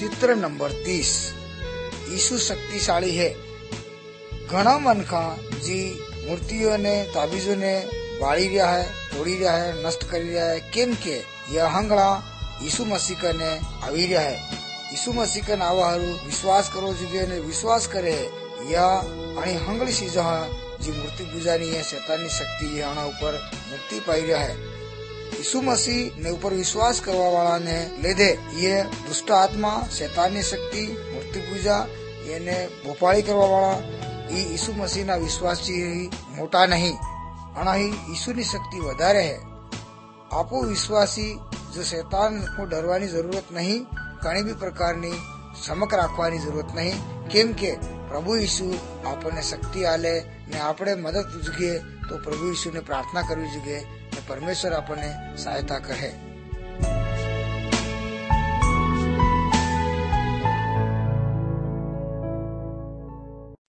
चित्र नंबर 30। यीशु शक्तिशाली है। घना मनखा जी मूर्तियों ने ताबीजों ने बाड़ी रहा है, तोड़ी रहा है, नष्ट कर रहा है, केम के यह हंगड़ा यीशु मसीह कने આવી રહ્યા है। यीशु मसीह कने आवा हारू विश्वास करो जुगे ने विश्वास करे या अणी हंगड़ी चीज जी मूर्ति पूजानी है शैतानी शक्ति आना ऊपर मुक्ति पाई रहा है। यीशु मसीह ने ऊपर विश्वास करवा वाला ने लेदे ये दुष्ट आत्मा शैतानी शक्ति मूर्ति पूजा ये भोपाड़ी करवा वाला यीशु मसीह ना विश्वास मोटा नहीं अणा यीशु नी शक्ति वधारे है। आपो विश्वासी जो शैतान को डरवानी जरूरत नहीं, कणी भी प्रकारनी समक राखवानी जरूरत नहीं, केम के प्रभु यीशु आपने शक्ति आले ने आपणे मदद जुगे तो प्रभु यीशु ने प्रार्थना करवी जुगे ने परमेश्वर आपने सहायता करे।